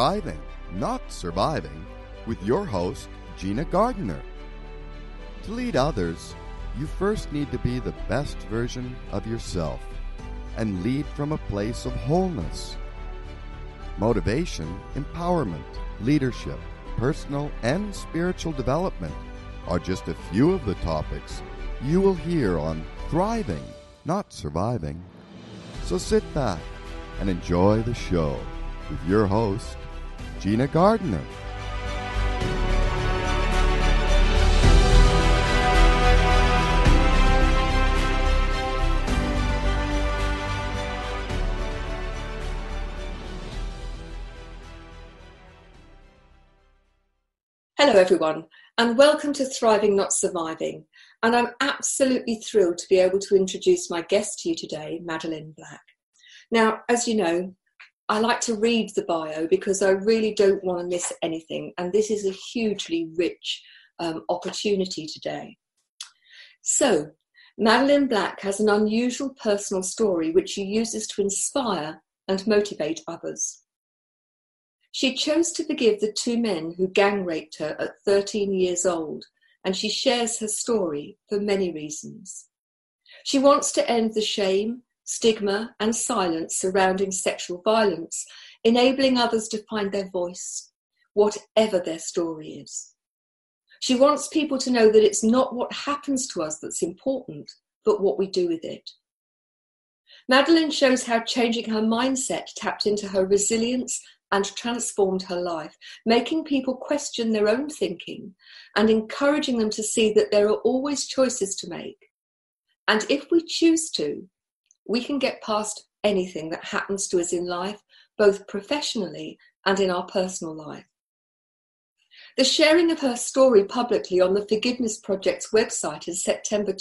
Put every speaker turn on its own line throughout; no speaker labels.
Thriving, Not Surviving, with your host, Gina Gardner. To lead others, you first need to be the best version of yourself and lead from a place of wholeness. Motivation, empowerment, leadership, personal and spiritual development are just a few of the topics you will hear on Thriving, Not Surviving. So sit back and enjoy the show with your host, Gina Gardner.
Hello everyone, and welcome to Thriving Not Surviving. And I'm absolutely thrilled to be able to introduce my guest to you today, Madeline Black. Now, as you know, I like to read the bio because I really don't want to miss anything, and this is a hugely rich opportunity today. So, Madeline Black has an unusual personal story which she uses to inspire and motivate others. She chose to forgive the two men who gang raped her at 13 years old, and she shares her story for many reasons. She wants to end the shame, stigma, and silence surrounding sexual violence, enabling others to find their voice, whatever their story is. She wants people to know that it's not what happens to us that's important, but what we do with it. Madeline shows how changing her mindset tapped into her resilience and transformed her life, making people question their own thinking and encouraging them to see that there are always choices to make. And if we choose to, we can get past anything that happens to us in life, both professionally and in our personal life. The sharing of her story publicly on the Forgiveness Project's website in September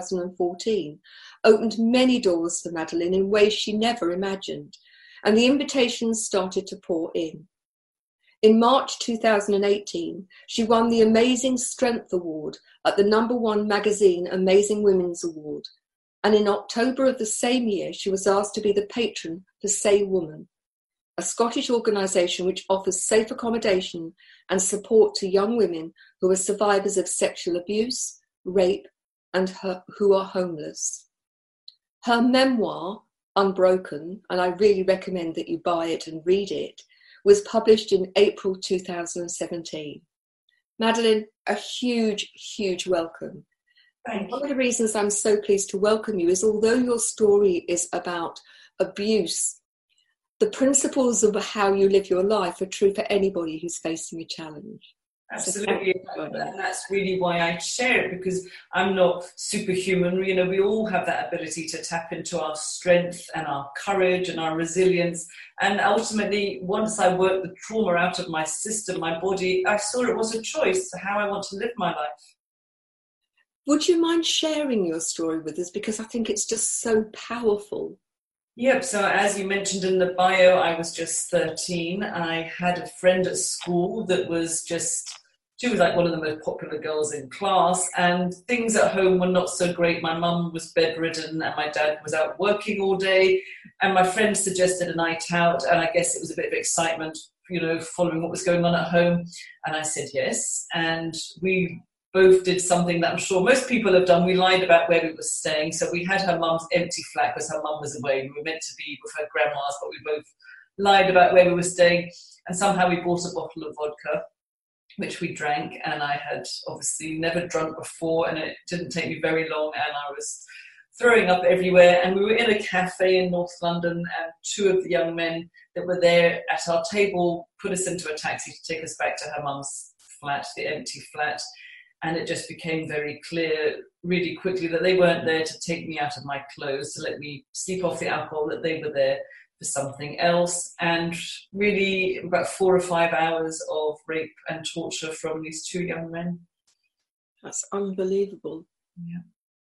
2014 opened many doors for Madeline in ways she never imagined, and the invitations started to pour in. In March 2018, she won the Amazing Strength Award at the #1 magazine Amazing Women's Award, and in October of the same year, she was asked to be the patron for Say Woman, a Scottish organisation which offers safe accommodation and support to young women who are survivors of sexual abuse, rape, and who are homeless. Her memoir, Unbroken, and I really recommend that you buy it and read it, was published in April 2017. Madeline, a huge, huge welcome.
Thank you.
One of the reasons I'm so pleased to welcome you is although your story is about abuse, the principles of how you live your life are true for anybody who's facing a challenge.
Absolutely, and that's really why I share it, because I'm not superhuman. You know, we all have that ability to tap into our strength and our courage and our resilience. And ultimately, once I worked the trauma out of my system, my body, I saw it was a choice to how I want to live my life.
Would you mind sharing your story with us? Because I think it's just so powerful.
Yep, so as you mentioned in the bio, I was just 13. I had a friend at school that was she was like one of the most popular girls in class, and things at home were not so great. My mum was bedridden and my dad was out working all day, and my friend suggested a night out, and I guess it was a bit of excitement, you know, following what was going on at home, and I said yes, and we both did something that I'm sure most people have done. We lied about where we were staying. So we had her mum's empty flat because her mum was away. We were meant to be with her grandma's, but we both lied about where we were staying. And somehow we bought a bottle of vodka, which we drank. And I had obviously never drunk before, and it didn't take me very long. And I was throwing up everywhere. And we were in a cafe in North London, and two of the young men that were there at our table put us into a taxi to take us back to her mum's flat, the empty flat. And it just became very clear really quickly that they weren't there to take me out of my clothes, to let me sleep off the alcohol, that they were there for something else. And really about 4 or 5 hours of rape and torture from these two young men.
That's unbelievable.
Yeah.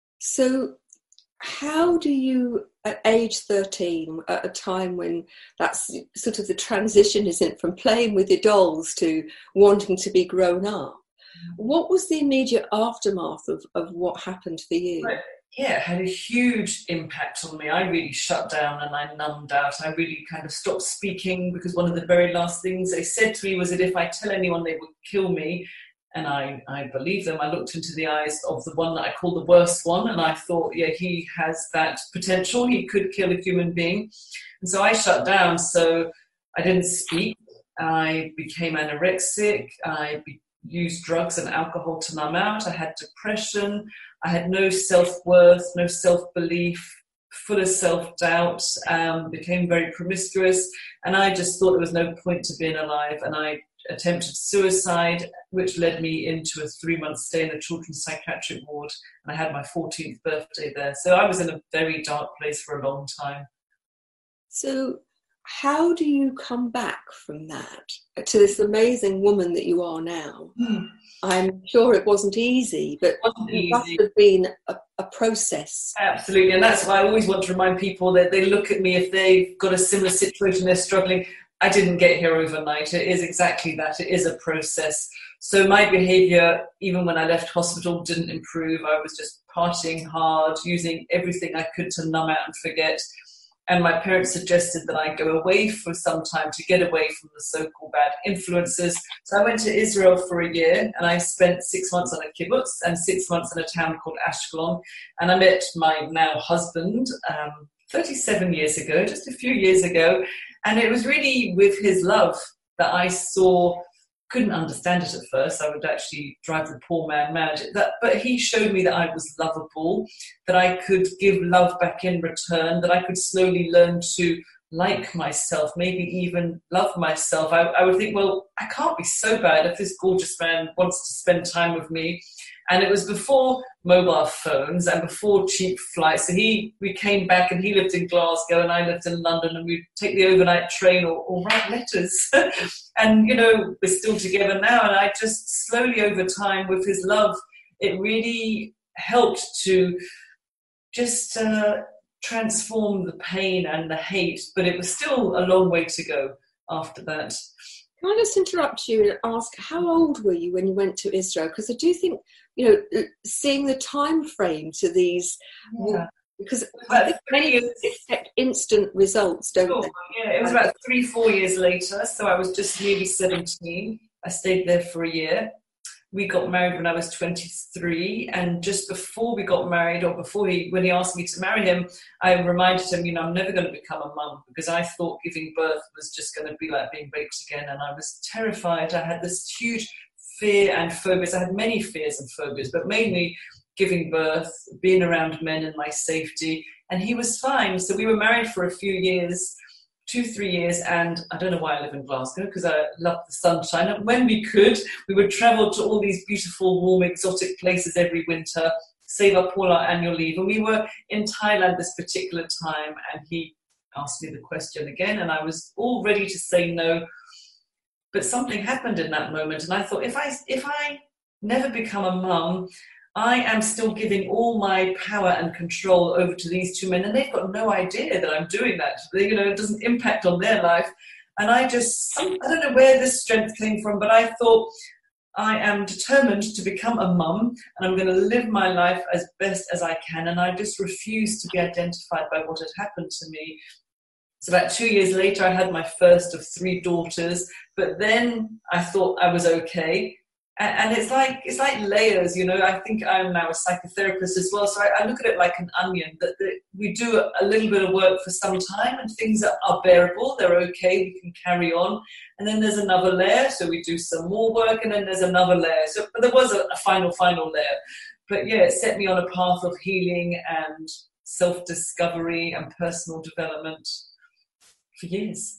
So how do you, at age 13, at a time when that's sort of the transition, isn't it, from playing with your dolls to wanting to be grown up, what was the immediate aftermath of what happened for you?
Right. yeah, it had a huge impact on me. I really shut down and I numbed out. I really kind of stopped speaking, because one of the very last things they said to me was that if I tell anyone, they would kill me. And I believed them. I looked into the eyes of the one that I call the worst one, and I thought, yeah, he has that potential. He could kill a human being. And so I shut down. So I didn't speak. I became anorexic. I used drugs and alcohol to numb out. I had depression. I had no self-worth, no self-belief, full of self-doubt, became very promiscuous, and I just thought there was no point to being alive, and I attempted suicide, which led me into a 3-month stay in a children's psychiatric ward, and I had my 14th birthday there. So I was in a very dark place for a long time.
So how do you come back from that to this amazing woman that you are now? I'm sure it wasn't easy, but it must have been a process.
Absolutely, and that's why I always want to remind people that they look at me if they've got a similar situation, they're struggling. I didn't get here overnight. It is exactly that. It is a process. So my behaviour, even when I left hospital, didn't improve. I was just partying hard, using everything I could to numb out and forget. And my parents suggested that I go away for some time to get away from the so-called bad influences. So I went to Israel for a year, and I spent 6 months on a kibbutz and 6 months in a town called Ashkelon. And I met my now husband 37 years ago, just a few years ago. And it was really with his love that I saw, couldn't understand it at first. I would actually drive the poor man mad. But he showed me that I was lovable, that I could give love back in return, that I could slowly learn to like myself, maybe even love myself. I would think, well, I can't be so bad if this gorgeous man wants to spend time with me. And it was before mobile phones and before cheap flights. So we came back, and he lived in Glasgow and I lived in London, and we'd take the overnight train or write letters. And, we're still together now. And I just slowly over time, with his love, it really helped to just transform the pain and the hate. But it was still a long way to go after that.
Can I just interrupt you and ask, how old were you when you went to Israel? Because I do think, seeing the time frame to these, because I think many expect instant results, don't they?
Yeah, it was about 3-4 years later, so I was just nearly 17. I stayed there for a year. We got married when I was 23, and just before we got married, or when he asked me to marry him, I reminded him, I'm never going to become a mum, because I thought giving birth was just going to be like being raped again, and I was terrified. I had this huge fear and phobias. I had many fears and phobias, but mainly giving birth, being around men and my safety, and he was fine. So we were married for a few years, 2-3 years, and I don't know why I live in Glasgow, because I love the sunshine. And when we could, we would travel to all these beautiful, warm, exotic places every winter, save up all our annual leave. And we were in Thailand this particular time, and he asked me the question again, and I was all ready to say no. But something happened in that moment, and I thought, if I never become a mum, I am still giving all my power and control over to these two men, and they've got no idea that I'm doing that. It doesn't impact on their life. And I don't know where this strength came from, but I thought, I am determined to become a mum, and I'm going to live my life as best as I can. And I just refused to be identified by what had happened to me. So about 2 years later, I had my first of 3 daughters, but then I thought I was okay. And it's like layers, I think I'm now a psychotherapist as well. So I look at it like an onion, that we do a little bit of work for some time, and things are bearable, they're okay, we can carry on. And then there's another layer, so we do some more work, and then there's another layer. So, but there was a final layer. But yeah, it set me on a path of healing and self-discovery and personal development for years.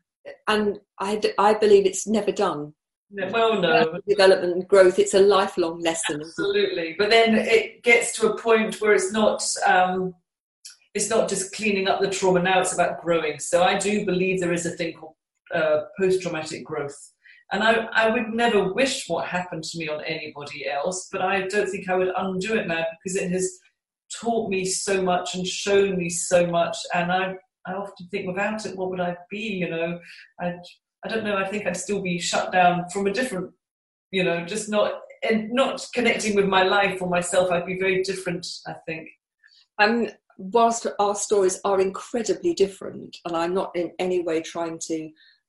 And I believe it's never done.
Well, no.
Development and growth, it's a lifelong lesson.
Absolutely. But then it gets to a point where it's not just cleaning up the trauma. Now it's about growing. So I do believe there is a thing called post-traumatic growth. And I would never wish what happened to me on anybody else, but I don't think I would undo it now, because it has taught me so much and shown me so much. And I often think, without it, what would I be? I don't know, I think I'd still be shut down from a different, just not connecting with my life or myself. I'd be very different, I think.
Whilst our stories are incredibly different, and I'm not in any way trying to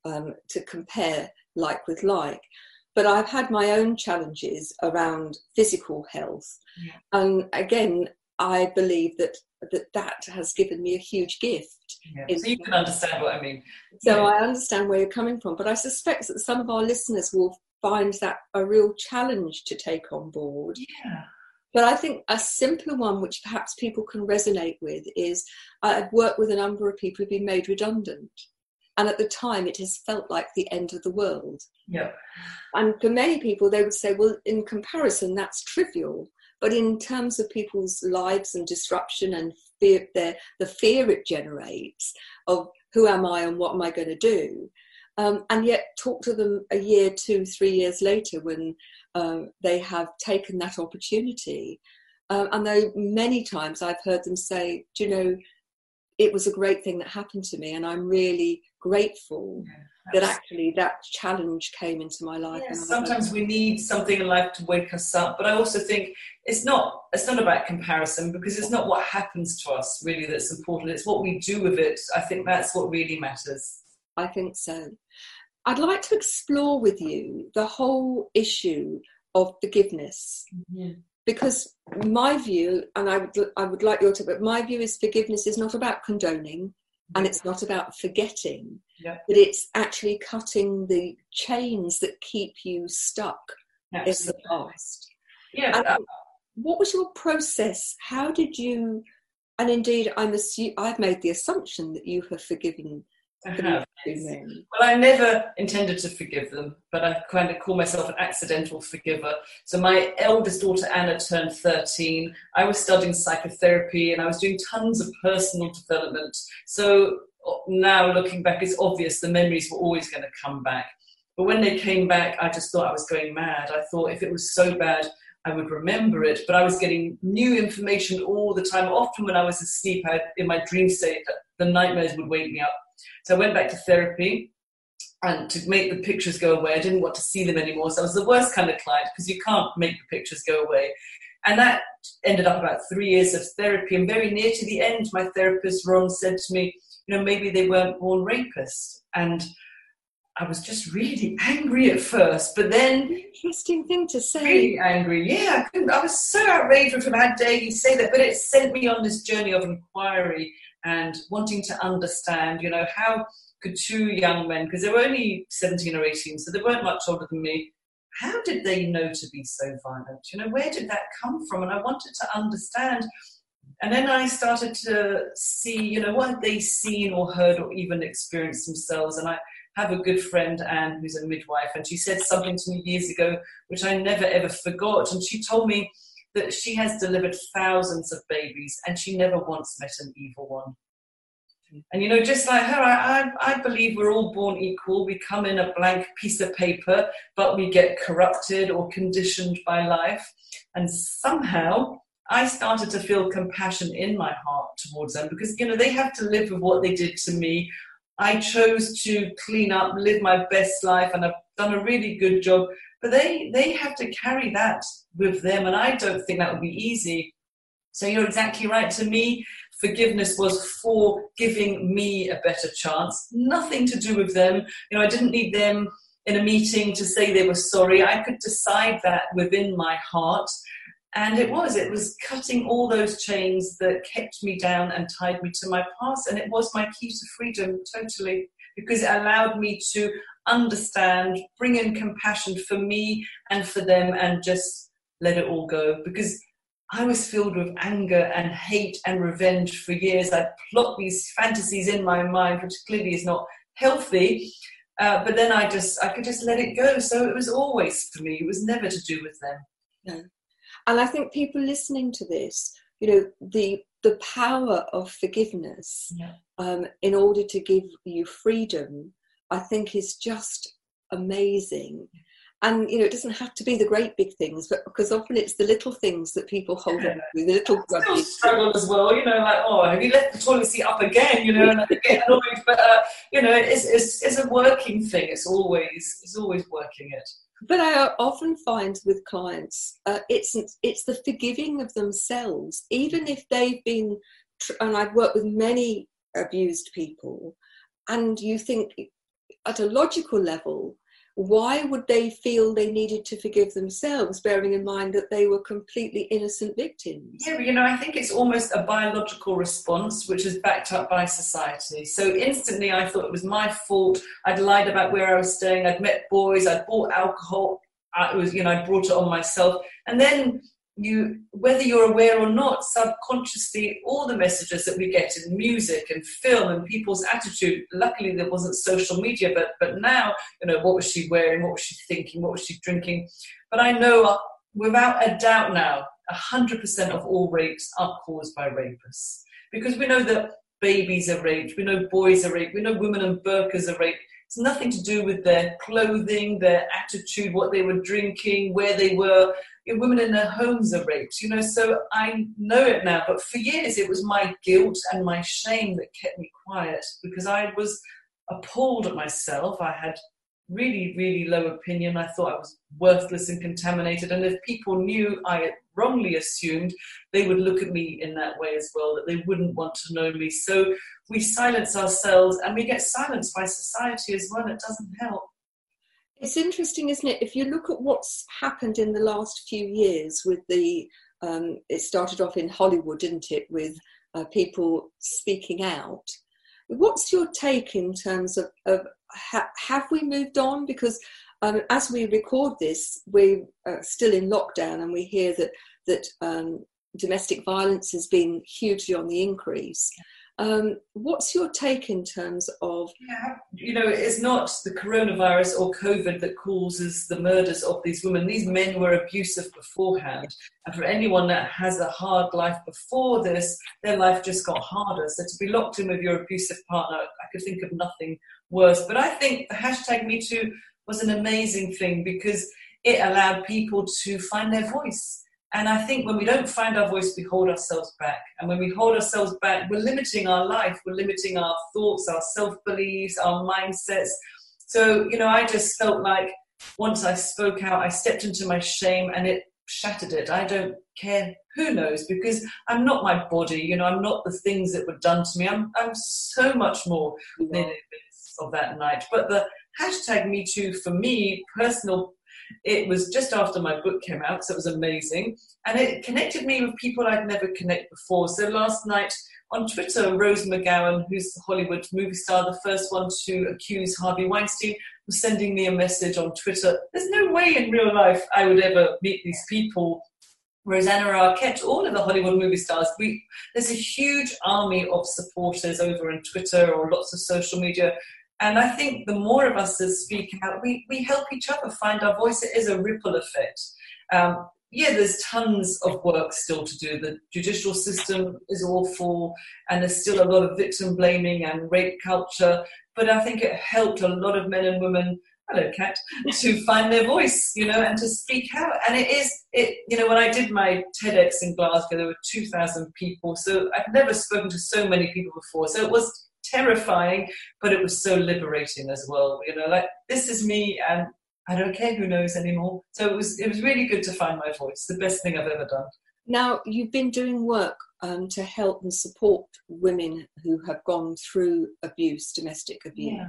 compare like with like, but I've had my own challenges around physical health.
Yeah.
And again, I believe that has given me a huge gift.
Yeah. So you can understand what I mean.
So I understand where you're coming from, but I suspect that some of our listeners will find that a real challenge to take on board.
Yeah.
But I think a simpler one, which perhaps people can resonate with, is I've worked with a number of people who've been made redundant. And at the time, it has felt like the end of the world.
Yeah.
And for many people, they would say, well, in comparison, that's trivial. But in terms of people's lives and disruption and fear, the fear it generates of who am I and what am I going to do? And yet talk to them a year, 2, 3 years later when they have taken that opportunity. And though many times I've heard them say, do you know, it was a great thing that happened to me, and I'm really grateful that actually that challenge came into my life.
Yeah, sometimes we need something in life to wake us up, but I also think it's not about comparison, because it's not what happens to us really that's important, it's what we do with it. I think that's what really matters.
I think so. I'd like to explore with you the whole issue of forgiveness.
Mm-hmm.
Because my view, and I would like your take, but my view is forgiveness is not about condoning, and it's not about forgetting, but it's actually cutting the chains that keep you stuck in the past.
Yeah.
What was your process? How did you? And indeed, I've made the assumption that you have forgiven.
Well, I never intended to forgive them, but I kind of call myself an accidental forgiver. So my eldest daughter, Anna, turned 13. I was studying psychotherapy and I was doing tons of personal development. So now looking back, it's obvious the memories were always going to come back. But when they came back, I just thought I was going mad. I thought if it was so bad, I would remember it. But I was getting new information all the time. Often when I was asleep, in my dream state, the nightmares would wake me up. So I went back to therapy, and to make the pictures go away, I didn't want to see them anymore. So I was the worst kind of client, because you can't make the pictures go away. And that ended up about 3 years of therapy. And very near to the end, my therapist, Ron, said to me, you know, maybe they weren't born rapists. And I was just really angry at first, but then...
Interesting thing to say.
Really angry, yeah. I was so outraged with him. How dare you say that? But it sent me on this journey of inquiry and wanting to understand, you know, how could 2 young men, because they were only 17 or 18, so they weren't much older than me, how did they know to be so violent? You know, where did that come from? And I wanted to understand. And then I started to see, you know, what had they seen or heard or even experienced themselves. And I have a good friend, Anne, who's a midwife, and she said something to me years ago, which I never ever forgot. And she told me that she has delivered thousands of babies and she never once met an evil one. And, you know, just like her, I believe we're all born equal. We come in a blank piece of paper, but we get corrupted or conditioned by life. And somehow I started to feel compassion in my heart towards them, because, you know, they have to live with what they did to me. I chose to clean up, live my best life, and I've done a really good job. But they have to carry that with them, and I don't think that would be easy. So you're exactly right. To me, forgiveness was for giving me a better chance. Nothing to do with them. You know, I didn't need them in a meeting to say they were sorry. I could decide that within my heart. And it was cutting all those chains that kept me down and tied me to my past. And it was my key to freedom, totally, because it allowed me to understand, bring in compassion for me and for them, and just let it all go. Because I was filled with anger and hate and revenge for years. I'd plot these fantasies in my mind, which clearly is not healthy. But then I could just let it go. So it was always for me. It was never to do with them.
No. And I think people listening to this, you know, the power of forgiveness in order to give you freedom, I think is just amazing. And, it doesn't have to be the great big things, but because often it's the little things that people hold on to, the little grudges.
I still struggle as well, like, oh, have you left the toilet seat up again, and I get annoyed, but, it's a working thing. It's always working it.
But I often find with clients, it's the forgiving of themselves, even if they've been, and I've worked with many abused people, and you think at a logical level, why would they feel they needed to forgive themselves, bearing in mind that they were completely innocent victims?
Yeah, but I think it's almost a biological response, which is backed up by society. So instantly I thought it was my fault. I'd lied about where I was staying. I'd met boys. I'd bought alcohol. I brought it on myself. And then whether you're aware or not, subconsciously, all the messages that we get in music and film and people's attitude, luckily there wasn't social media, but now, what was she wearing, what was she thinking, what was she drinking? But I know without a doubt now, 100% of all rapes are caused by rapists. Because we know that babies are raped, we know boys are raped, we know women in burqas are raped. It's nothing to do with their clothing, their attitude, what they were drinking, where they were. Women in their homes are raped, so I know it now. But for years, it was my guilt and my shame that kept me quiet, because I was appalled at myself. I had really, really low opinion. I thought I was worthless and contaminated. And if people knew, I wrongly assumed they would look at me in that way as well, that they wouldn't want to know me. So we silence ourselves, and we get silenced by society as well. It doesn't help.
It's interesting, isn't it? If you look at what's happened in the last few years with it started off in Hollywood, didn't it, with people speaking out. What's your take in terms of have we moved on? Because as we record this, we're still in lockdown, and we hear that domestic violence has been hugely on the increase. What's your take in terms of...
it's not the coronavirus or COVID that causes the murders of these women. These men were abusive beforehand. And for anyone that has a hard life before this, their life just got harder. So to be locked in with your abusive partner, I could think of nothing worse. But I think the hashtag #MeToo was an amazing thing, because it allowed people to find their voice. And I think when we don't find our voice, we hold ourselves back. And when we hold ourselves back, we're limiting our life. We're limiting our thoughts, our self-beliefs, our mindsets. So, I just felt like once I spoke out, I stepped into my shame, and it shattered it. I don't care who knows, because I'm not my body. I'm not the things that were done to me. I'm so much more than the events of that night. But the hashtag #MeToo for me, personal, it was just after my book came out, so it was amazing. And it connected me with people I'd never connected before. So last night on Twitter, Rose McGowan, who's a Hollywood movie star, the first one to accuse Harvey Weinstein, was sending me a message on Twitter. There's no way in real life I would ever meet these people. Rosanna Arquette, all of the Hollywood movie stars. There's a huge army of supporters over on Twitter or lots of social media. And I think the more of us that speak out, we help each other find our voice. It is a ripple effect. There's tons of work still to do. The judicial system is awful, and there's still a lot of victim blaming and rape culture. But I think it helped a lot of men and women, hello Kat, to find their voice, and to speak out. And when I did my TEDx in Glasgow, there were 2,000 people. So I've never spoken to so many people before. So it was terrifying, but it was so liberating as well. This is me, and I don't care who knows anymore. So it was really good to find my voice. The best thing I've ever done.
Now, you've been doing work to help and support women who have gone through abuse, domestic abuse. Yeah.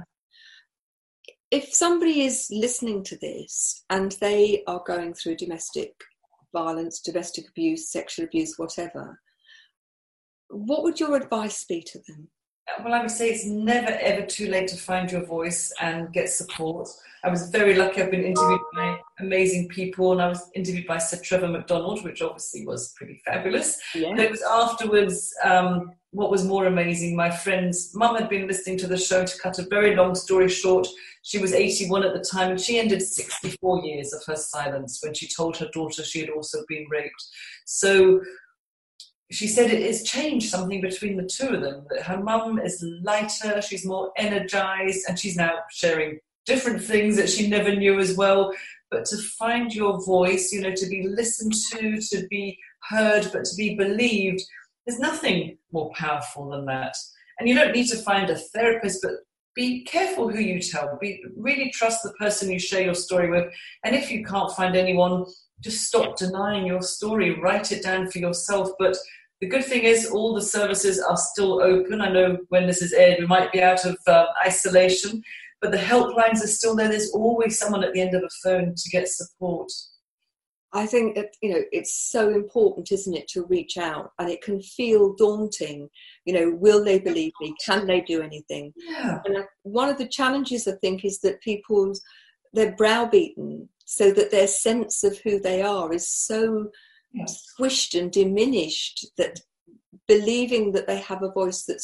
If somebody is listening to this and they are going through domestic violence, domestic abuse, sexual abuse, whatever, what would your advice be to them?
Well, I would say it's never, ever too late to find your voice and get support. I was very lucky. I've been interviewed by amazing people, and I was interviewed by Sir Trevor McDonald, which obviously was pretty fabulous. Yeah. But it was afterwards, what was more amazing, my friend's mum had been listening to the show. To cut a very long story short, she was 81 at the time, and she ended 64 years of her silence when she told her daughter she had also been raped. So she said it has changed something between the two of them, that her mum is lighter, she's more energized, and she's now sharing different things that she never knew as well. but to find your voice, to be listened to be heard, but to be believed, there's nothing more powerful than that. And you don't need to find a therapist, but be careful who you tell. Really trust the person you share your story with. And if you can't find anyone, just stop denying your story. Write it down for yourself. But the good thing is all the services are still open. I know when this is aired, we might be out of isolation, but the helplines are still there. There's always someone at the end of a phone to get support.
I think that, it's so important, isn't it, to reach out, and it can feel daunting. Will they believe me? Can they do anything?
Yeah.
And one of the challenges, I think, is that they're browbeaten so that their sense of who they are is so squished and diminished that believing that they have a voice that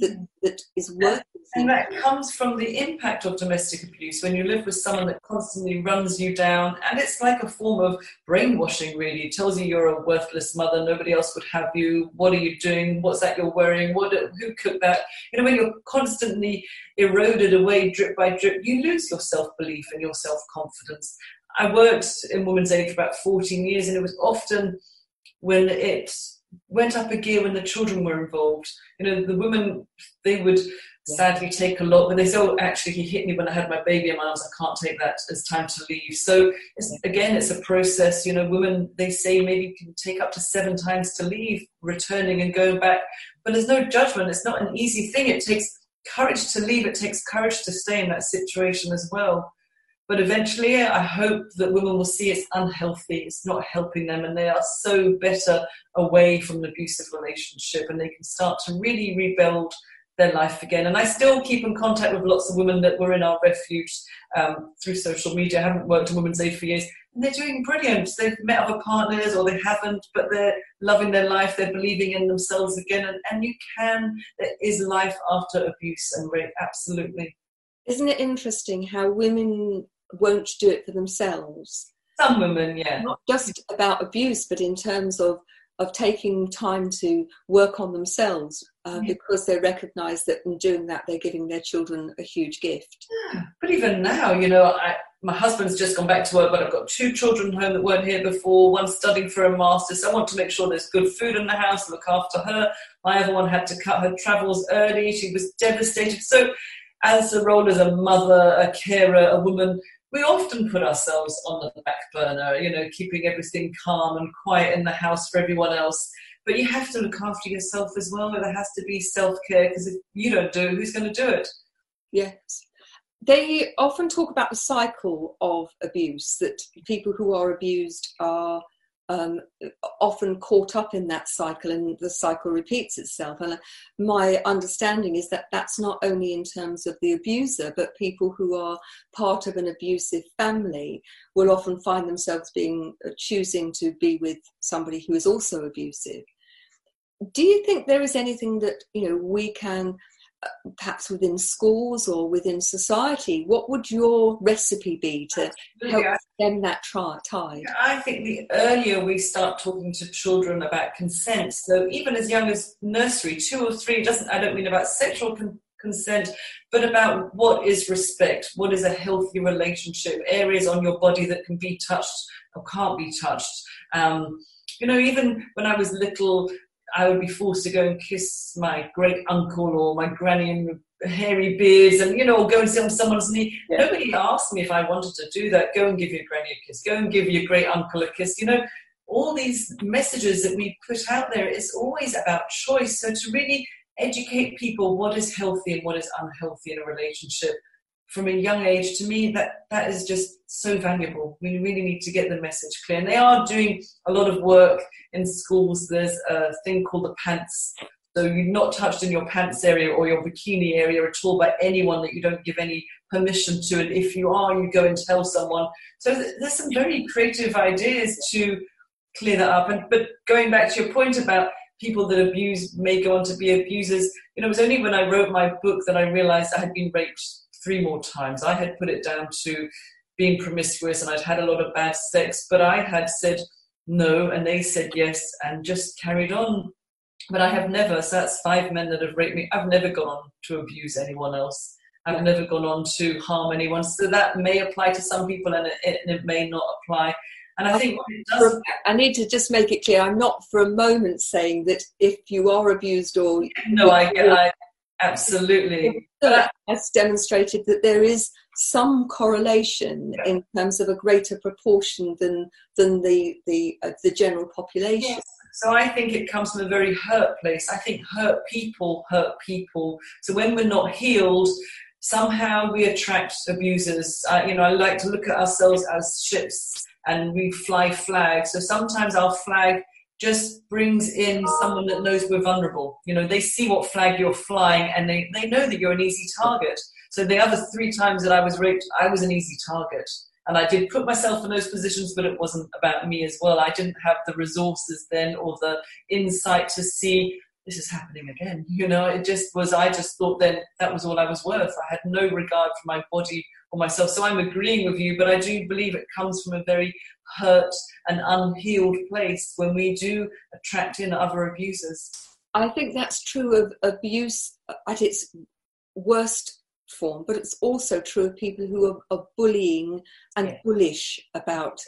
is worth.
And that comes from the impact of domestic abuse when you live with someone that constantly runs you down, and it's like a form of brainwashing, really. It tells you you're a worthless mother, nobody else would have you, what are you doing, what's that you're wearing, who cooked that? When you're constantly eroded away drip by drip, you lose your self-belief and your self-confidence. I worked in Women's Aid for about 14 years, and it was often when it went up a gear when the children were involved. The women, they would sadly take a lot, but they say, oh, actually, he hit me when I had my baby in my arms, I can't take that, it's time to leave. So, it's a process. Women, they say maybe can take up to 7 times to leave, returning and going back. But there's no judgment. It's not an easy thing. It takes courage to leave. It takes courage to stay in that situation as well. But eventually, I hope that women will see it's unhealthy, it's not helping them, and they are so better away from an abusive relationship, and they can start to really rebuild their life again. And I still keep in contact with lots of women that were in our refuge through social media. I haven't worked in Women's Aid for years, and they're doing brilliant. They've met other partners, or they haven't, but they're loving their life, they're believing in themselves again, and there is life after abuse and rape, absolutely.
Isn't it interesting how women won't do it for themselves?
Some women, yeah.
Not just about abuse, but in terms of taking time to work on themselves, because they recognise that in doing that, they're giving their children a huge gift.
Yeah. But even now, my husband's just gone back to work, but I've got 2 children home that weren't here before, one studying for a master's. So I want to make sure there's good food in the house, look after her. My other one had to cut her travels early. She was devastated. So as a role as a mother, a carer, a woman, we often put ourselves on the back burner, keeping everything calm and quiet in the house for everyone else. But you have to look after yourself as well. There has to be self-care, because if you don't do it, who's going to do it?
Yes. They often talk about the cycle of abuse, that people who are abused are often caught up in that cycle, and the cycle repeats itself. And my understanding is that that's not only in terms of the abuser, but people who are part of an abusive family will often find themselves choosing to be with somebody who is also abusive. Do you think there is anything that we can, perhaps within schools or within society, what would your recipe be to help stem that tide?
I think the earlier we start talking to children about consent, so even as young as nursery, 2 or 3, I don't mean about sexual consent, but about what is respect, what is a healthy relationship, areas on your body that can be touched or can't be touched. Even when I was little, I would be forced to go and kiss my great uncle or my granny in hairy beards, and go and sit on someone's knee. Yeah. Nobody asked me if I wanted to do that. Go and give your granny a kiss. Go and give your great uncle a kiss. All these messages that we put out there, it's always about choice. So to really educate people what is healthy and what is unhealthy in a relationship from a young age, to me, that is just so valuable. We really need to get the message clear. And they are doing a lot of work in schools. There's a thing called the pants. So you're not touched in your pants area or your bikini area at all by anyone that you don't give any permission to. And if you are, you go and tell someone. So there's some very creative ideas to clear that up. But going back to your point about people that abuse may go on to be abusers, it was only when I wrote my book that I realized I had been raped 3 more times. I had put it down to being promiscuous and I'd had a lot of bad sex, but I had said no and they said yes and just carried on. But I have never, so that's 5 men that have raped me, I've never gone on to abuse anyone else. I've never gone on to harm anyone. So that may apply to some people and it may not apply. And I think what it does...
I need to just make it clear, I'm not for a moment saying that if you are abused or...
No, I absolutely.
That's demonstrated that there is some correlation in terms of a greater proportion than the general population.
Yes. So I think it comes from a very hurt place. I think hurt people hurt people. So when we're not healed, somehow we attract abusers. I like to look at ourselves as ships and we fly flags. So sometimes our flag just brings in someone that knows we're vulnerable. They see what flag you're flying and they know that you're an easy target. So the other 3 times that I was raped, I was an easy target. And I did put myself in those positions, but it wasn't about me as well. I didn't have the resources then or the insight to see this is happening again. It just was, I just thought then that was all I was worth. I had no regard for my body or myself. So I'm agreeing with you, but I do believe it comes from a very hurt and unhealed place when we do attract in other abusers.
I think that's true of abuse at its worst form, but it's also true of people who are bullying and bullish about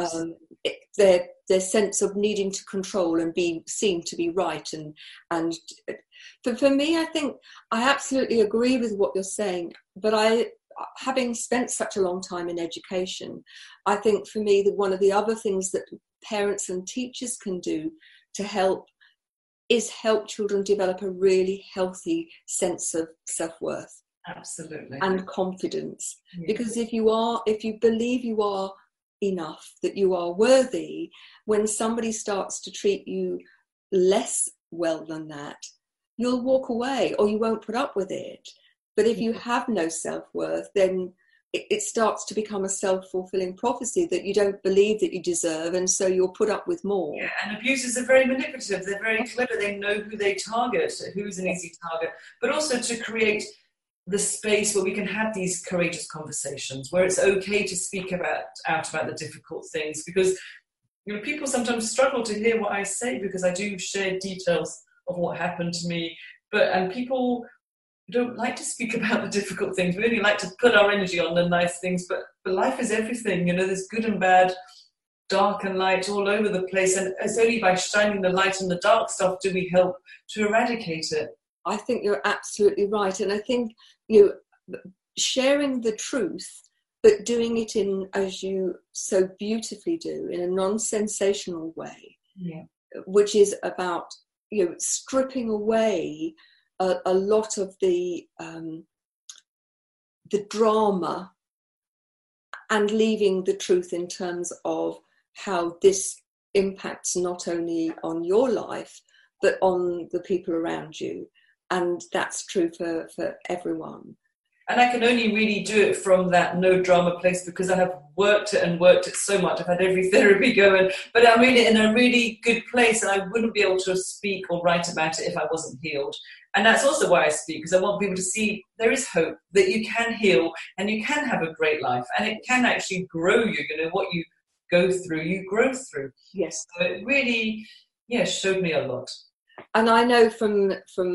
their sense of needing to control and be seen to be right. And for me, I think I absolutely agree with what you're saying, but having spent such a long time in education, I think for me that one of the other things that parents and teachers can do to help is help children develop a really healthy sense of self-worth.
Absolutely.
And confidence. Yeah. Because if you believe you are enough, that you are worthy, when somebody starts to treat you less well than that, you'll walk away or you won't put up with it. But if you have no self-worth, then it starts to become a self-fulfilling prophecy that you don't believe that you deserve, and so you'll put up with more.
Yeah, and abusers are very manipulative. They're very clever. They know who they target, who's an easy target, but also to create the space where we can have these courageous conversations, where it's okay to speak out about the difficult things, because people sometimes struggle to hear what I say because I do share details of what happened to me, and people don't like to speak about the difficult things. We only like to put our energy on the nice things, but life is everything. There's good and bad, dark and light all over the place, and it's only by shining the light on the dark stuff do we help to eradicate it.
I think you're absolutely right, and I think sharing the truth, but doing it in, as you so beautifully do, in a non-sensational way, which is about stripping away a lot of the drama and leaving the truth in terms of how this impacts not only on your life but on the people around you. And that's true for everyone.
And I can only really do it from that no drama place because I have worked it so much. I've had every therapy going, but I'm really in a really good place, and I wouldn't be able to speak or write about it if I wasn't healed. And that's also why I speak, because I want people to see there is hope, that you can heal and you can have a great life, and it can actually grow you. What you go through, you grow through.
Yes.
So it really, showed me a lot.
And I know from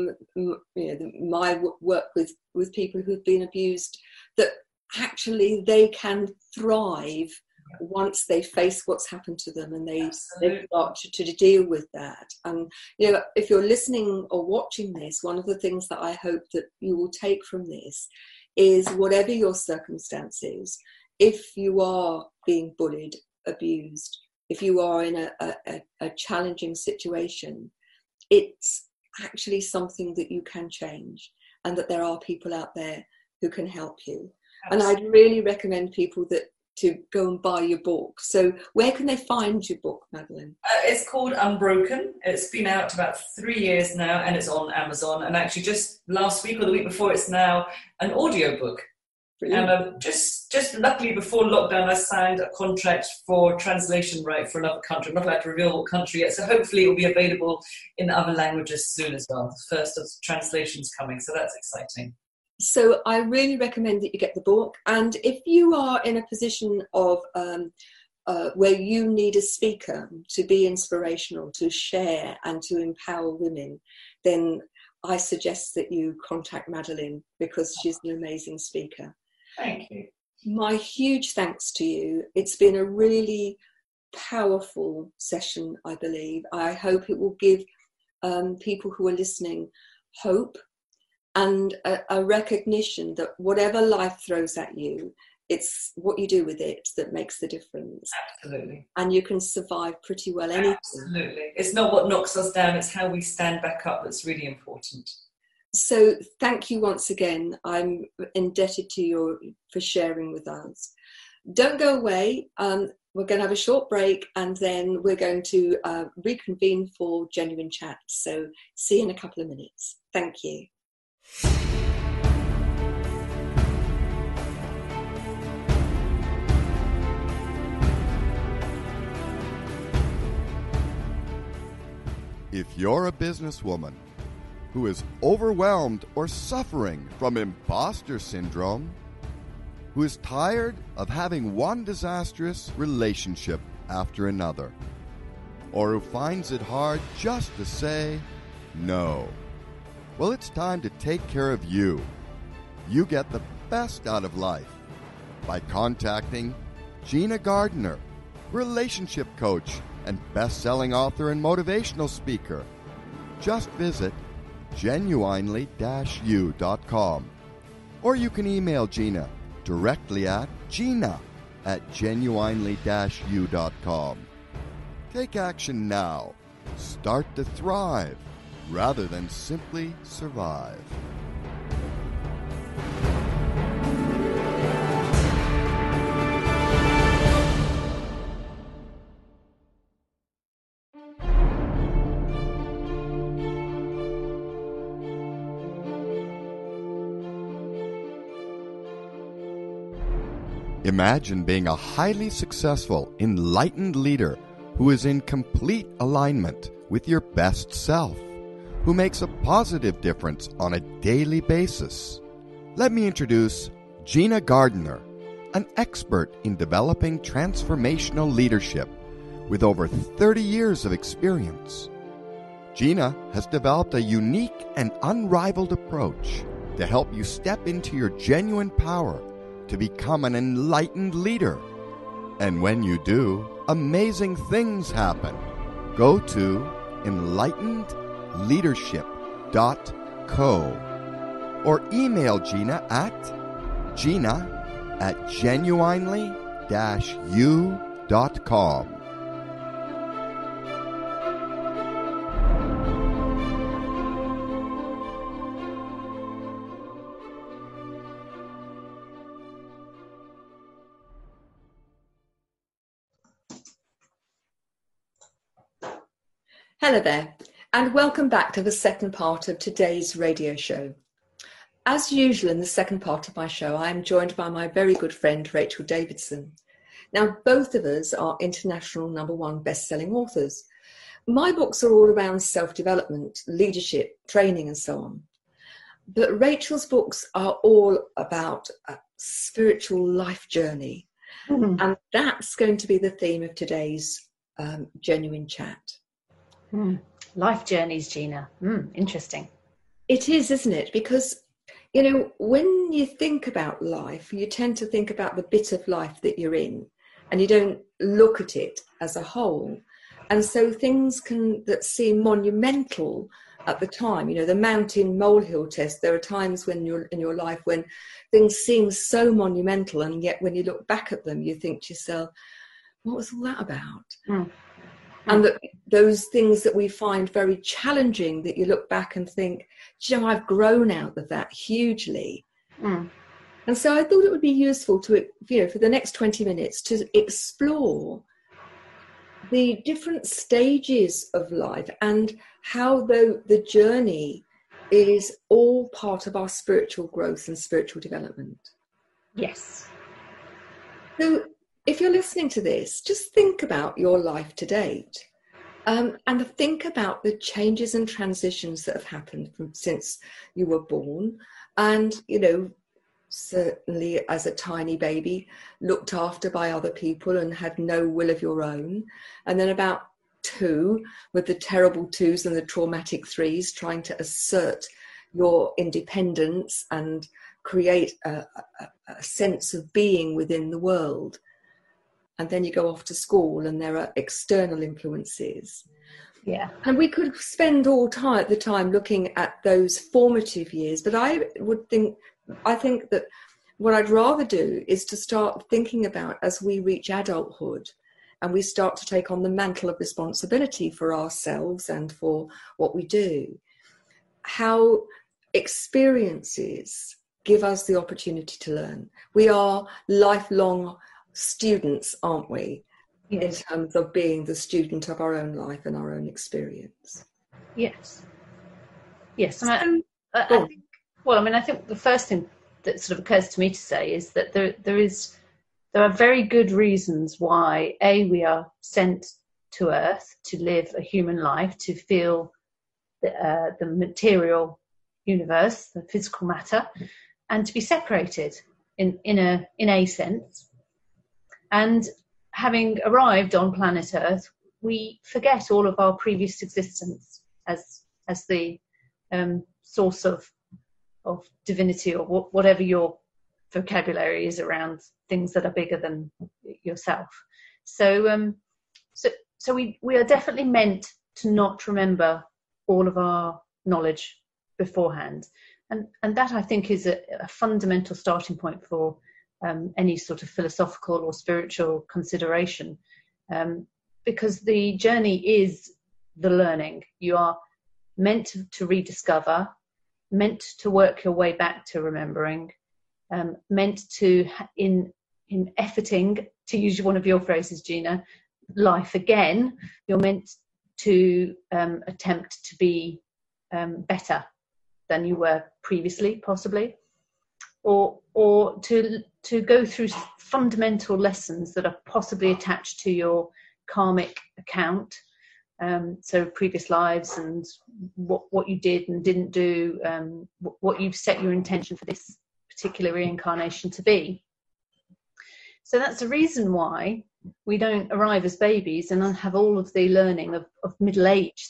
my work with people who've been abused that actually they can thrive once they face what's happened to them, and they start to deal with that. And if you're listening or watching this, one of the things that I hope that you will take from this is, whatever your circumstances, if you are being bullied, abused, if you are in a challenging situation, it's actually something that you can change, and that there are people out there who can help you. Absolutely. And I'd really recommend people to go and buy your book. So where can they find your book, Madeline?
It's called Unbroken. It's been out about 3 years now, and it's on Amazon. And actually just last week or the week before, it's now an audiobook. Brilliant. And just luckily before lockdown, I signed a contract for translation right for another country. I'm not allowed to reveal what country yet, so hopefully it will be available in other languages soon as well. The first of translations coming, so that's exciting.
So I really recommend that you get the book. And if you are in a position of where you need a speaker to be inspirational, to share and to empower women, then I suggest that you contact Madeline because she's an amazing speaker.
Thank you.
My huge thanks to you. It's been a really powerful session, I believe. I hope it will give people who are listening hope and a recognition that whatever life throws at you, it's what you do with it that makes the difference.
Absolutely.
And you can survive pretty well anything.
Absolutely. It's not what knocks us down, it's how we stand back up that's really important.
So thank you once again. I'm indebted to you for sharing with us. Don't go away. We're going to have a short break and then we're going to reconvene for genuine chat. So see you in a couple of minutes. Thank you.
If you're a businesswoman who is overwhelmed or suffering from imposter syndrome, who is tired of having one disastrous relationship after another, or who finds it hard just to say no, well, it's time to take care of you. You get the best out of life by contacting Gina Gardner, relationship coach and best-selling author and motivational speaker. Just visit genuinely-u.com, or you can email Gina directly at gina@genuinely-u.com. Take action now. Start to thrive rather than simply survive. Imagine being a highly successful, enlightened leader who is in complete alignment with your best self, who makes a positive difference on a daily basis. Let me introduce Gina Gardner, an expert in developing transformational leadership with over 30 years of experience. Gina has developed a unique and unrivaled approach to help you step into your genuine power to become an enlightened leader. And when you do, amazing things happen. Go to enlightenedleadership.co or email Gina at gina@genuinely-u.com.
Hello there, and welcome back to the second part of today's radio show. As usual in the second part of my show, I am joined by my very good friend, Rachel Davidson. Now, both of us are international #1 best-selling authors. My books are all around self-development, leadership, training, and so on. But Rachel's books are all about a spiritual life journey. And that's going to be the theme of today's genuine chat.
Life journeys, Gina. Interesting.
It is, isn't it? Because, you know, when you think about life, you tend to think about the bit of life that you're in, and you don't look at it as a whole. And so things that seem monumental at the time, you know, the mountain molehill test, there are times when you're in your life when things seem so monumental, and yet when you look back at them, you think to yourself, what was all that about? And that those things that we find very challenging, that you look back and think, you know, I've grown out of that hugely. And so I thought it would be useful to, you know, for the next 20 minutes to explore the different stages of life and how the journey is all part of our spiritual growth and spiritual development.
Yes.
So if you're listening to this, just think about your life to date, and think about the changes and transitions that have happened since you were born. And, you know, certainly as a tiny baby, looked after by other people and had no will of your own. And then about 2 with the terrible 2s and the traumatic 3s, trying to assert your independence and create a sense of being within the world. And then you go off to school and there are external influences.
Yeah.
And we could spend all the time looking at those formative years, but I think that what I'd rather do is to start thinking about, as we reach adulthood and we start to take on the mantle of responsibility for ourselves and for what we do, how experiences give us the opportunity to learn. We are lifelong students, aren't we?
Yes.
In terms of being the student of our own life and our own experience.
Yes. Yes. And I think the first thing that sort of occurs to me to say is that there are very good reasons why we are sent to Earth to live a human life, to feel the material universe, the physical matter, and to be separated in a sense. And having arrived on planet Earth, we forget all of our previous existence as the source of divinity, or whatever your vocabulary is around things that are bigger than yourself. So we are definitely meant to not remember all of our knowledge beforehand, and that, I think, is a fundamental starting point for any sort of philosophical or spiritual consideration, because the journey is the learning. You are meant to rediscover, meant to work your way back to remembering, meant to, in efforting, to use one of your phrases, Gina, life again, you're meant to attempt to be better than you were previously, possibly, or to go through fundamental lessons that are possibly attached to your karmic account, so previous lives and what you did and didn't do, what you've set your intention for this particular reincarnation to be. So that's the reason why we don't arrive as babies and have all of the learning of middle age.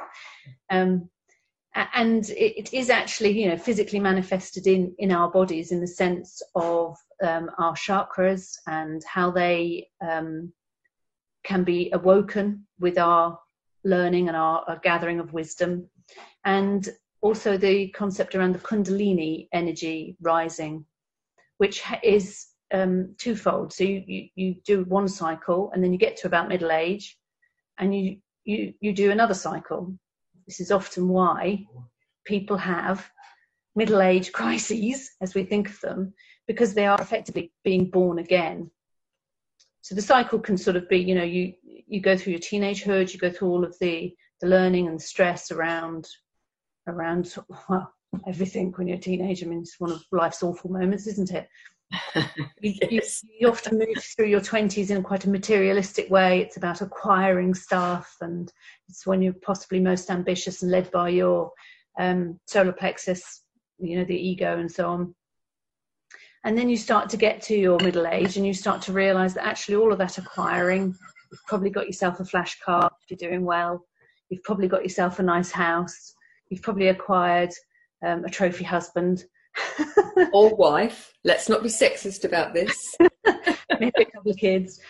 And it is actually, physically manifested in our bodies, in the sense of our chakras and how they can be awoken with our learning and our gathering of wisdom, and also the concept around the Kundalini energy rising, which is twofold. So you do one cycle, and then you get to about middle age, and you do another cycle. This is often why people have middle age crises, as we think of them, because they are effectively being born again. So the cycle can sort of be, you go through your teenagehood, you go through all of the learning and stress around well, everything when you're a teenager. I mean, it's one of life's awful moments, isn't it?
Yes.
You often move through your 20s in quite a materialistic way. It's about acquiring stuff, and it's when you're possibly most ambitious and led by your solar plexus, the ego and so on. And then you start to get to your middle age, and you start to realize that actually all of that acquiring, you've probably got yourself a flash car if you're doing well, you've probably got yourself a nice house, you've probably acquired a trophy husband
or wife. Let's not be sexist about this.
Maybe a couple of kids,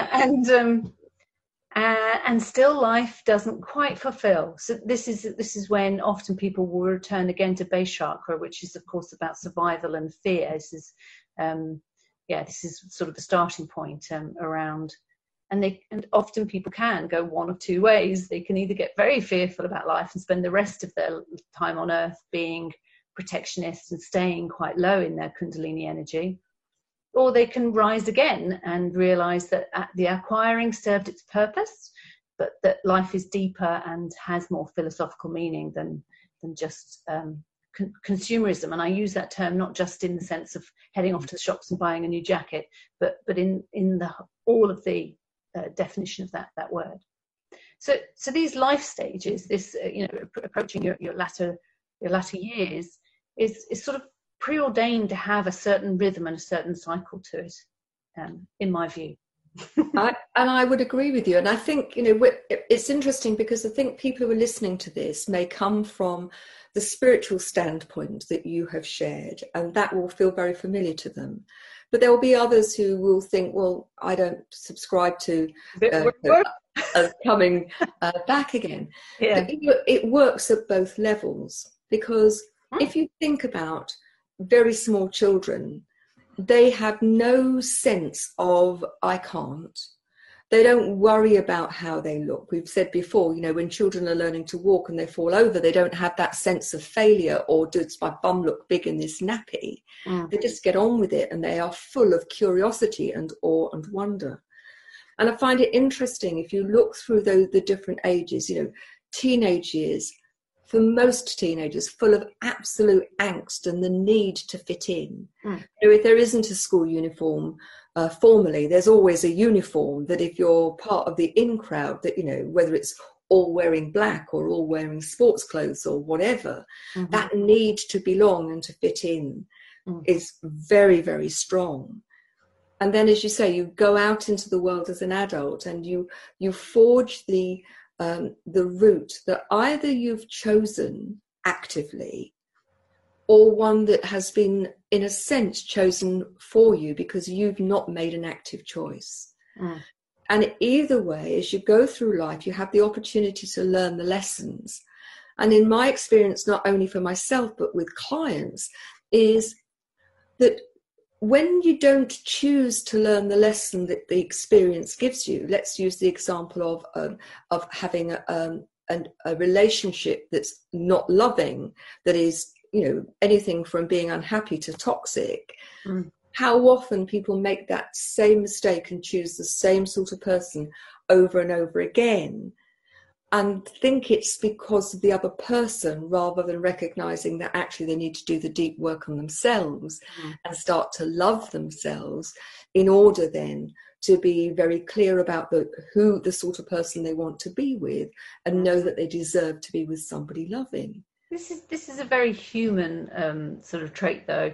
and still life doesn't quite fulfill. So this is when often people will return again to base chakra, which is of course about survival and fear. This is sort of the starting point around. And often people can go one of two ways. They can either get very fearful about life and spend the rest of their time on Earth being protectionist and staying quite low in their Kundalini energy, or they can rise again and realize that the acquiring served its purpose, but that life is deeper and has more philosophical meaning than just consumerism. And I use that term not just in the sense of heading off to the shops and buying a new jacket, but in all of the definition of that word. So these life stages, this approaching your latter years, is sort of preordained to have a certain rhythm and a certain cycle to it, in my view.
I would agree with you. And I think, it's interesting because I think people who are listening to this may come from the spiritual standpoint that you have shared, and that will feel very familiar to them. But there will be others who will think, well, I don't subscribe to us coming back again.
Yeah.
But it works at both levels, because if you think about very small children, they have no sense of I can't. They don't worry about how they look. We've said before, when children are learning to walk and they fall over, they don't have that sense of failure or does my bum look big in this nappy? They just get on with it, and they are full of curiosity and awe and wonder. And I find it interesting, if you look through the different ages, teenage years, for most teenagers, full of absolute angst and the need to fit in. If there isn't a school uniform formally, there's always a uniform that if you're part of the in crowd, that, whether it's all wearing black or all wearing sports clothes or whatever, that need to belong and to fit in is very, very strong. And then, as you say, you go out into the world as an adult and you forge the route that either you've chosen actively or one that has been, in a sense, chosen for you because you've not made an active choice. And either way, as you go through life, you have the opportunity to learn the lessons. And in my experience, not only for myself, but with clients, is that when you don't choose to learn the lesson that the experience gives you, let's use the example of having a relationship that's not loving, that is, anything from being unhappy to toxic. How often people make that same mistake and choose the same sort of person over and over again, and think it's because of the other person, rather than recognizing that actually they need to do the deep work on themselves and start to love themselves in order then to be very clear about who the sort of person they want to be with, and know that they deserve to be with somebody loving. This
is a very human sort of trait, though.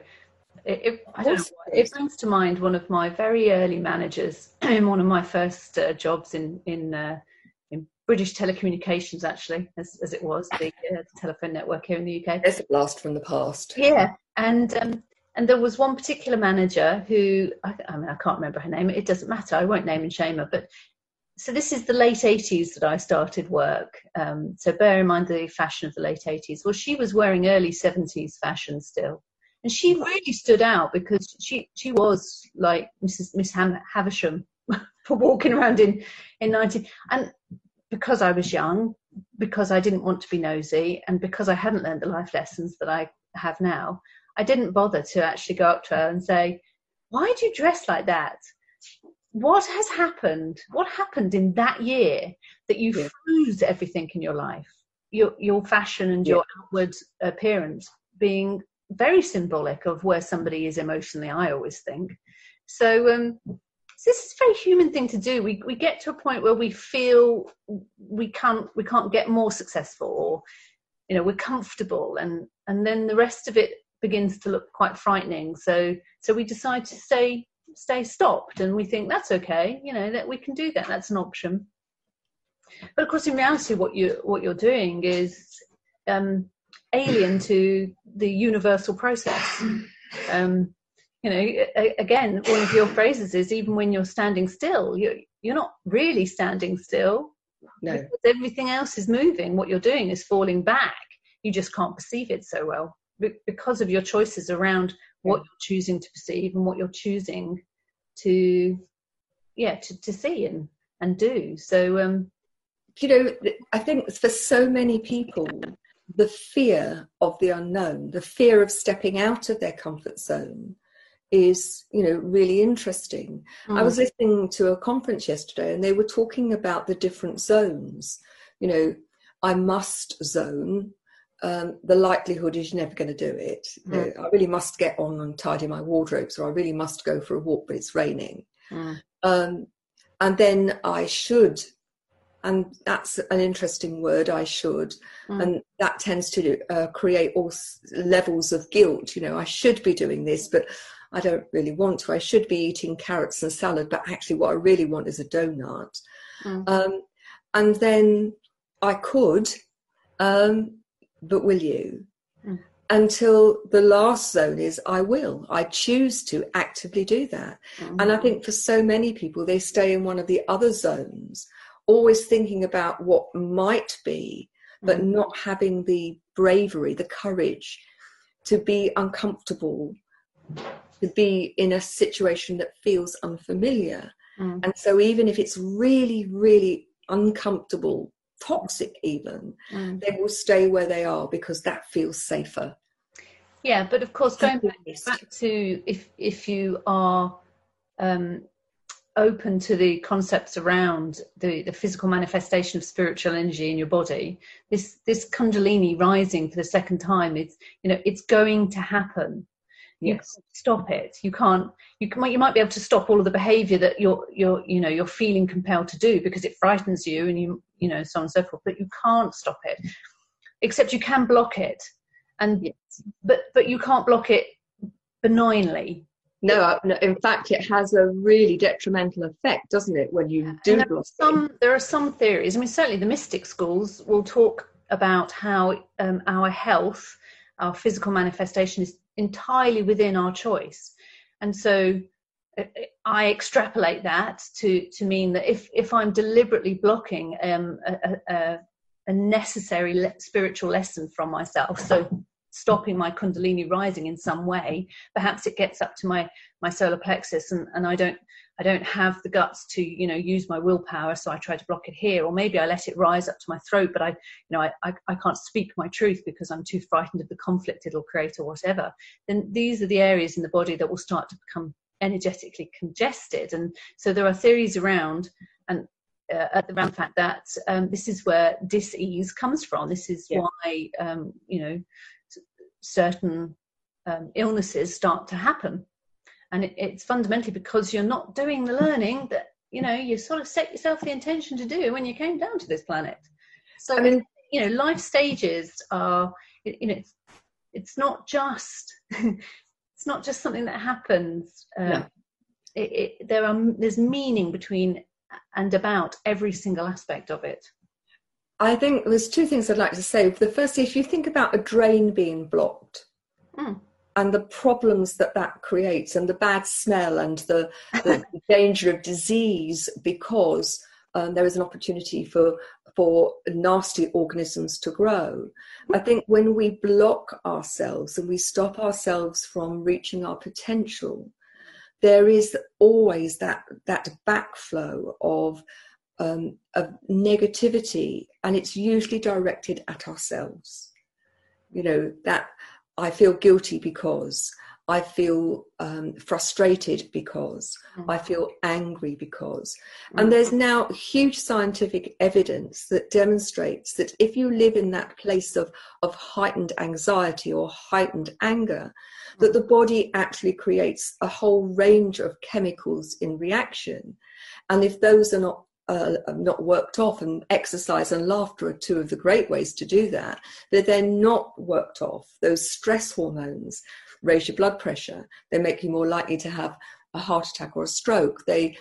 I don't know why. It brings to mind one of my very early managers in one of my first jobs in British Telecommunications, actually, as it was, the telephone network here in the UK.
It's a blast from the past.
Yeah, and there was one particular manager who, I can't remember her name. It doesn't matter. I won't name and shame her. But so this is the late 80s that I started work. So bear in mind the fashion of the late 80s. Well, she was wearing early 70s fashion still. And she really stood out because she was like Miss Havisham for walking around in 19... And because I was young, because I didn't want to be nosy, and because I hadn't learned the life lessons that I have now, I didn't bother to actually go up to her and say, why do you dress like that? What has happened? What happened in that year that you froze everything in your life? Your fashion and your outward appearance being very symbolic of where somebody is emotionally, I always think. So this is a very human thing to do. We get to a point where we feel we can't get more successful, or we're comfortable, and then the rest of it begins to look quite frightening. So we decide to stay stopped, and we think that's okay, that we can do that. That's an option. But of course, in reality, what you're doing is alien to the universal process. Again, one of your phrases is, even when you're standing still, you're not really standing still. No. Because everything else is moving. What you're doing is falling back. You just can't perceive it so well because of your choices around what you're choosing to perceive and what you're choosing to see and do. So,
I think for so many people, the fear of the unknown, the fear of stepping out of their comfort zone is, really interesting. I was listening to a conference yesterday and they were talking about the different zones. I must zone. The likelihood is you're never going to do it. I really must get on and tidy my wardrobe, so I really must go for a walk, but it's raining. And then I should, and that's an interesting word, I should, and that tends to create all levels of guilt. I should be doing this, but I don't really want to. I should be eating carrots and salad, but actually what I really want is a donut. And then I could, but will you? Until the last zone is I will. I choose to actively do that. And I think for so many people, they stay in one of the other zones, always thinking about what might be, but not having the bravery, the courage to be uncomfortable, to be in a situation that feels unfamiliar. And so even if it's really, really uncomfortable, toxic even, they will stay where they are because that feels safer.
Yeah, but of course, going back to if you are open to the concepts around the physical manifestation of spiritual energy in your body, this Kundalini rising for the second time, it's going to happen. You can't stop it. You might be able to stop all of the behavior that you're feeling compelled to do because it frightens you, and so on and so forth. But you can't stop it, except you can block it, but you can't block it benignly.
No, in fact, it has a really detrimental effect, doesn't it, when you do block it?
There are some theories. I mean, certainly the mystic schools will talk about how our health, our physical manifestation is entirely within our choice. And so I extrapolate that to mean that if I'm deliberately blocking a necessary spiritual lesson from myself, so stopping my Kundalini rising in some way, perhaps it gets up to my solar plexus and I don't have the guts to use my willpower, so I try to block it here, or maybe I let it rise up to my throat, but I can't speak my truth because I'm too frightened of the conflict it'll create or whatever. Then these are the areas in the body that will start to become energetically congested. And so there are theories around around the fact that this is where dis-ease comes from. This is why certain illnesses start to happen. And it's fundamentally because you're not doing the learning that, you sort of set yourself the intention to do when you came down to this planet. So, I mean, life stages are, it's not just, it's not just something that happens. No. There's meaning between and about every single aspect of it.
I think there's two things I'd like to say. The first, if you think about a drain being blocked and the problems that creates and the bad smell and the danger of disease because there is an opportunity for nasty organisms to grow. I think when we block ourselves and we stop ourselves from reaching our potential, there is always that backflow of negativity, and it's usually directed at ourselves. That I feel guilty because, I feel frustrated because, I feel angry because. And there's now huge scientific evidence that demonstrates that if you live in that place of heightened anxiety or heightened anger, that the body actually creates a whole range of chemicals in reaction. And if those are not worked off, and exercise and laughter are two of the great ways to do that, but they're not worked off. Those stress hormones raise your blood pressure. They make you more likely to have a heart attack or a stroke. They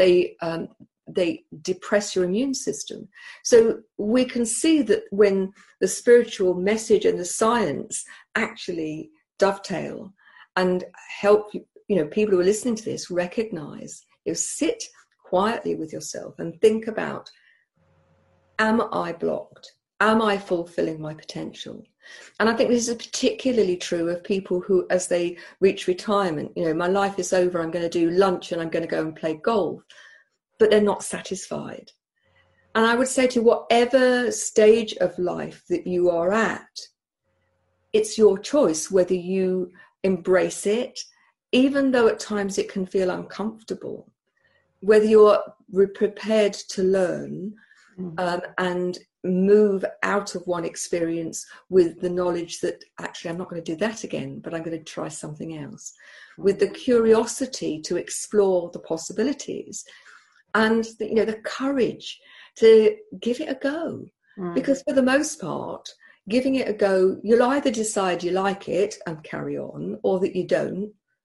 depress your immune system. So we can see that when the spiritual message and the science actually dovetail and help, people who are listening to this recognize, sit quietly with yourself and think about, am I blocked? Am I fulfilling my potential? And I think this is particularly true of people who, as they reach retirement, my life is over, I'm going to do lunch and I'm going to go and play golf, but they're not satisfied. And I would say to whatever stage of life that you are at, it's your choice whether you embrace it, even though at times it can feel uncomfortable, whether you're prepared to learn and move out of one experience with the knowledge that actually I'm not going to do that again, but I'm going to try something else, with the curiosity to explore the possibilities and the courage to give it a go. Because for the most part, giving it a go, you'll either decide you like it and carry on, or that you don't,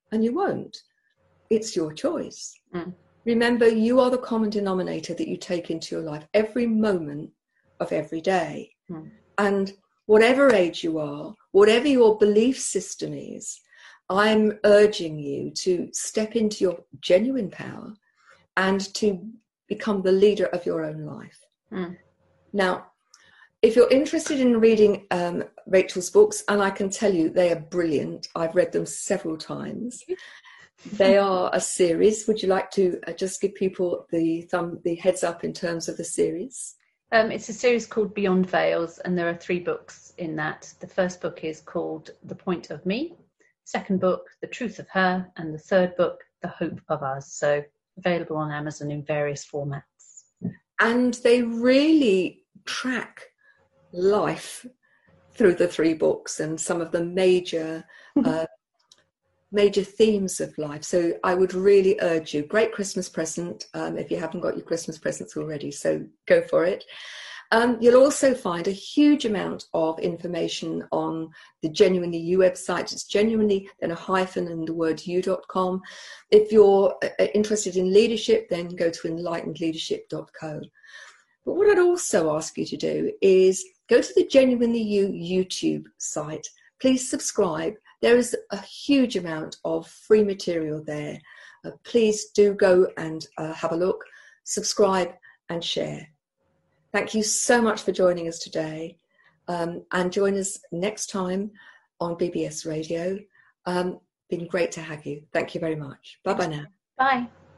and you won't. It's your choice. Remember, you are the common denominator that you take into your life every moment of every day. And whatever age you are, whatever your belief system is, I'm urging you to step into your genuine power and to become the leader of your own life. Now, if you're interested in reading Rachel's books, and I can tell you they are brilliant, I've read them several times. They are a series. Would you like to just give people the heads up in terms of the series?
It's a series called Beyond Veils, and there are 3 books in that. The first book is called The Point of Me, second book, The Truth of Her, and the third book, The Hope of Us. So available on Amazon in various formats.
And they really track life through the 3 books and some of the major themes of life. So I would really urge you, great Christmas present if you haven't got your Christmas presents already, so go for it. You'll also find a huge amount of information on the Genuinely You website. It's genuinely, then a hyphen and the word you.com. If you're interested in leadership, then go to enlightenedleadership.co. But what I'd also ask you to do is go to the Genuinely You YouTube site. Please subscribe. There is a huge amount of free material there. Please do go and have a look, subscribe and share. Thank you so much for joining us today, and join us next time on BBS Radio. Been great to have you. Thank you very much. Bye-bye now.
Bye.